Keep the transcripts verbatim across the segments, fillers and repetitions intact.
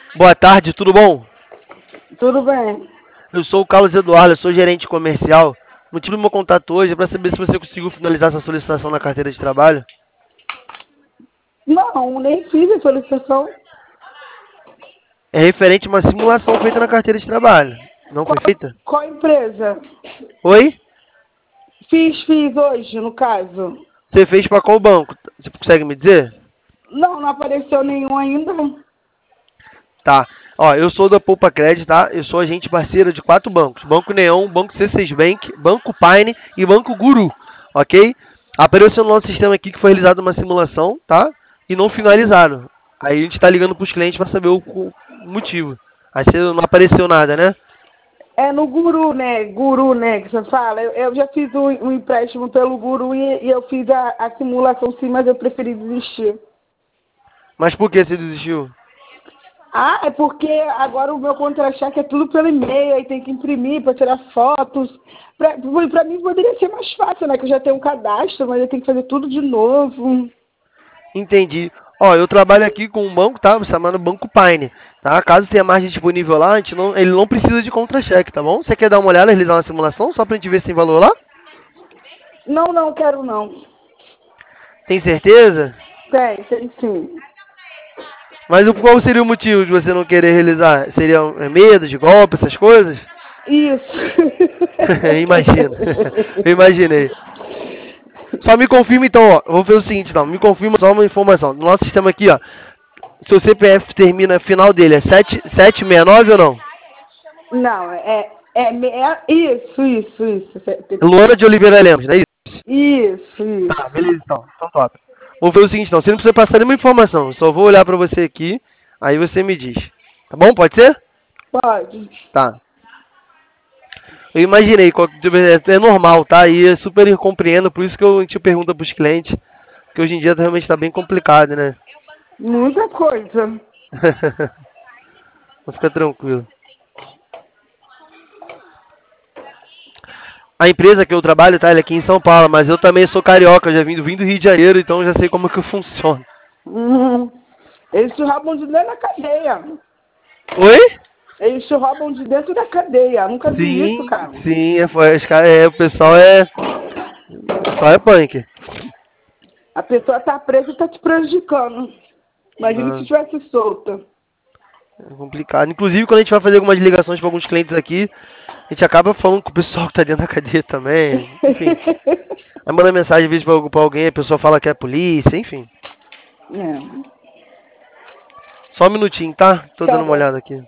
Boa tarde, tudo bom? Tudo bem? Eu sou o Carlos Eduardo, eu sou gerente comercial. O motivo do meu contato hoje é para saber se você conseguiu finalizar essa solicitação na carteira de trabalho. Não, nem fiz a solicitação. É referente a uma simulação feita na carteira de trabalho. Não foi Qual, feita? qual empresa? Oi? Fiz, fiz hoje, no caso. Você fez para qual banco? Você consegue me dizer? Não, não apareceu nenhum ainda. Tá. Ó, eu sou da Poupa Credit, tá? Eu sou agente parceiro de quatro bancos. Banco Neon, Banco C seis Bank, Banco Pine e Banco Guru. Ok? Apareceu no nosso sistema aqui que foi realizada uma simulação, tá? E não finalizaram. Aí a gente tá ligando pros clientes para saber o, o motivo. Aí você não apareceu nada, né? É no Guru, né? Guru, né? Que você fala. Eu, eu já fiz um, um empréstimo pelo Guru e, e eu fiz a, a simulação sim, mas eu preferi desistir. Mas por que você desistiu? Ah, é porque agora o meu contra-cheque é tudo pelo e-mail, aí tem que imprimir para tirar fotos. Para mim poderia ser mais fácil, né? Que eu já tenho um cadastro, mas eu tenho que fazer tudo de novo. Entendi. Ó, eu trabalho aqui com um banco, tá? Chamado Banco Pine, tá? Caso tenha margem disponível lá, a gente não, ele não precisa de contra-cheque, tá bom? Você quer dar uma olhada, realizar uma simulação, só pra gente ver se tem valor lá? Não, não quero não. Tem certeza? Tem, tem sim. Mas o- qual seria o motivo de você não querer realizar? Seria um- é medo de golpe, essas coisas? Isso. Imagina. Eu imaginei. Só me confirma então, ó. Eu vou fazer o seguinte, não. Me confirma só uma informação. No nosso sistema aqui, ó. Seu C P F termina, final dele é sete sete seis nove ou não? Não, é, é, é isso, isso, isso. Luana de Oliveira Lemos, não é isso? Isso, Tá, isso. beleza então. Então top. Vou fazer o seguinte, não. Você não precisa passar nenhuma informação. Eu só vou olhar pra você aqui, aí você me diz. Tá bom? Pode ser? Pode. Tá. Eu imaginei, qual- é normal, tá? E eu super compreendo, por isso que eu te pergunto pros clientes, que hoje em dia realmente tá bem complicado, né? Muita coisa. Vou ficar tranquilo. A empresa que eu trabalho, tá? Ela é aqui em São Paulo, mas eu também sou carioca, eu já vim, do- vim do Rio de Janeiro, então eu já sei como que funciona. Hum, eles te roubam de dentro da cadeia. Oi? Eles te roubam de dentro da cadeia. Nunca vi isso, Sim, cara. sim, é, foi- os cara- é, o pessoal é. O pessoal é punk. A pessoa tá presa e tá te prejudicando. Imagina se Não, tivesse solta. é complicado. Inclusive, quando a gente vai fazer algumas ligações para alguns clientes aqui, a gente acaba falando com o pessoal que tá dentro da cadeia também. Enfim. Aí manda mensagem às vezes pra, pra alguém, a pessoa fala que é polícia, enfim. É. Só um minutinho, tá? Tô Tá dando uma bom. olhada aqui.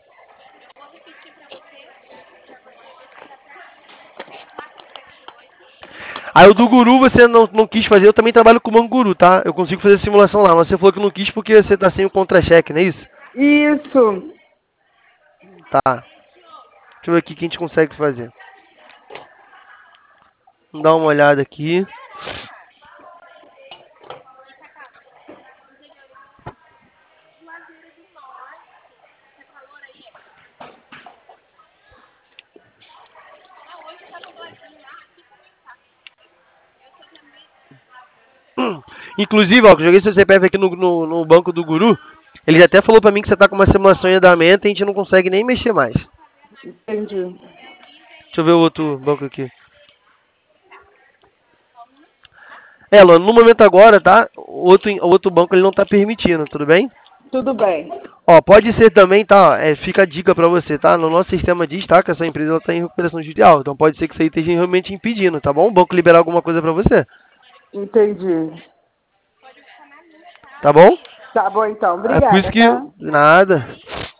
Aí o do Guru você não, não quis fazer, eu também trabalho com o Banco Guru, tá? Eu consigo fazer simulação lá, mas você falou que não quis porque você tá sem o contra-cheque, não é isso? Isso. Tá. Deixa eu ver aqui o que a gente consegue fazer. Vamos dar uma olhada aqui. Inclusive, ó, que eu joguei seu C P F aqui no, no, no banco do Guru. Ele já até falou pra mim que você tá com uma simulação em andamento e a gente não consegue nem mexer mais. Entendi. Deixa eu ver o outro banco aqui. É, Luana, no momento agora, tá? O outro, o outro banco ele não tá permitindo, tudo bem? Tudo bem. Ó, pode ser também, tá? É, fica a dica pra você, tá? No nosso sistema diz, tá? Que essa empresa ela tá em recuperação judicial. Então pode ser que isso aí esteja realmente impedindo, tá bom? O banco liberar alguma coisa pra você, Entendi. tá bom? Tá bom então. É por isso Obrigada, que. tá? Nada.